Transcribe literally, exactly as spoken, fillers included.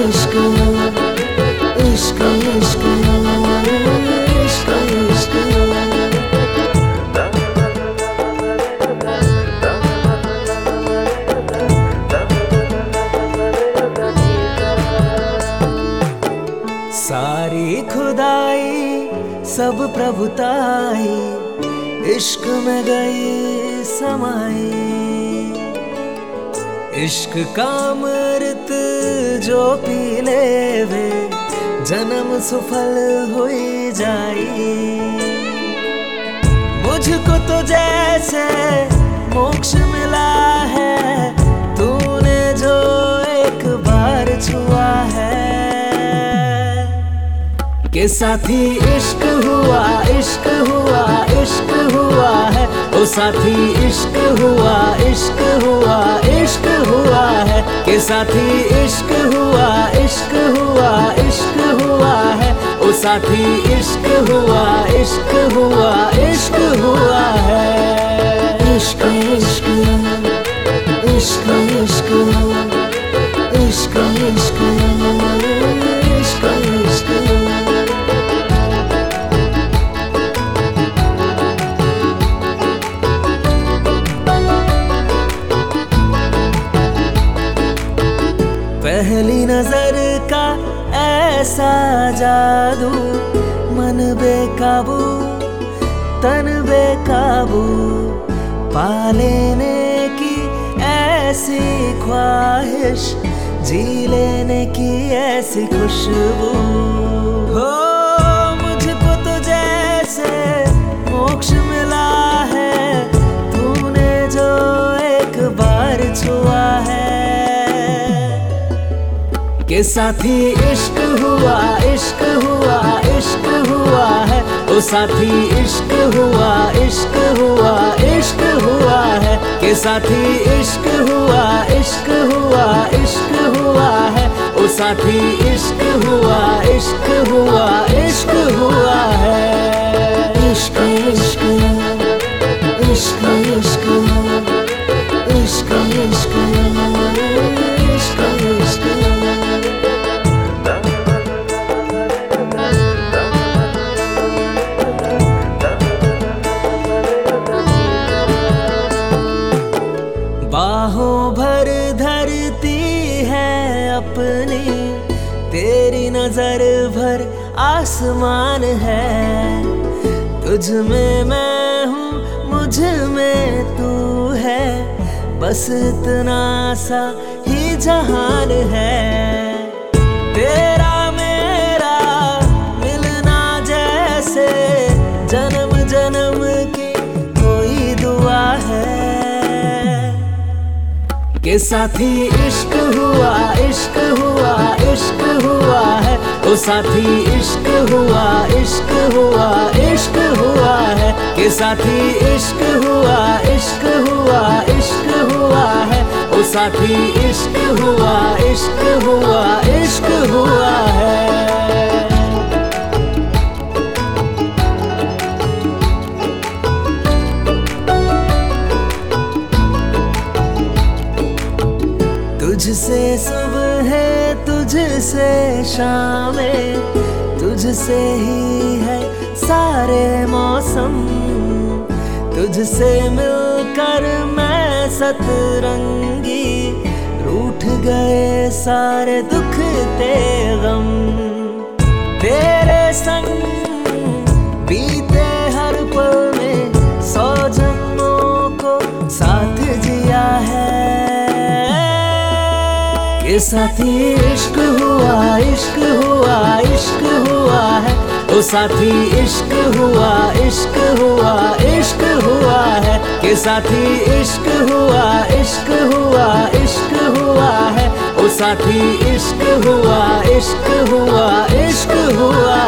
इश्क इश्क इश्क इश्क इश्क सारी खुदाई सब प्रभुताई इश्क में गई समाई। इश्क का अमृत जो पी लेवे जन्म सफल हुई जाई। मुझको तो जैसे मोक्ष मिला है तूने जो एक बार छुआ है के साथी इश्क हुआ इश्क हुआ इश्क हुआ है ओ साथी इश्क हुआ इश्क हुआ इश्क हुआ है के साथी इश्क हुआ इश्क हुआ इश्क हुआ है ओ साथी इश्क हुआ इश्क हुआ इश्क हुआ है। इश्क इश्क इश्क इश्क इश्क इश्क इश्क इश्क पहली नजर का ऐसा जादू मन बेकाबू तन बेकाबू पा लेने की ऐसी ख्वाहिश जी लेने की ऐसी खुशबू हो। मुझको तो जैसे मोक्ष मिला है तूने जो एक बार छुआ है के साथी इश्क हुआ इश्क हुआ इश्क हुआ है ओ साथी इश्क हुआ इश्क हुआ इश्क हुआ है के साथी इश्क हुआ इश्क हुआ इश्क हुआ है ओ साथी इश्क हुआ इश्क हुआ इश्क हुआ है। इश्क इश्क इश्क इश्क इश्क इश्क इश्क इश्क बाहों भर धरती है अपनी तेरी नजर भर आसमान है। तुझ में मैं हूँ मुझ में तू है बस इतना सा ही जहान है। तेरा मेरा मिलना जैसे जन्म जन्म की कोई दुआ है के साथी इश्क हुआ इश्क हुआ इश्क हुआ है ओ साथी इश्क हुआ इश्क हुआ इश्क हुआ है के साथी इश्क हुआ इश्क हुआ इश्क हुआ है ओ साथी इश्क हुआ इश्क हुआ इश्क हुआ है। तुझसे सुबह है तुझसे शामें तुझसे ही है सारे मौसम। तुझसे मिलकर मैं सतरंगी रूठ गए सारे दुख ते गम। तेरे संग बीते हर पल में सौ जन्मों को साथ जिया है के साथी इश्क हुआ इश्क हुआ इश्क हुआ है ओ साथी इश्क हुआ इश्क हुआ इश्क हुआ है के साथी इश्क हुआ इश्क हुआ इश्क हुआ है ओ साथी इश्क हुआ इश्क हुआ इश्क हुआ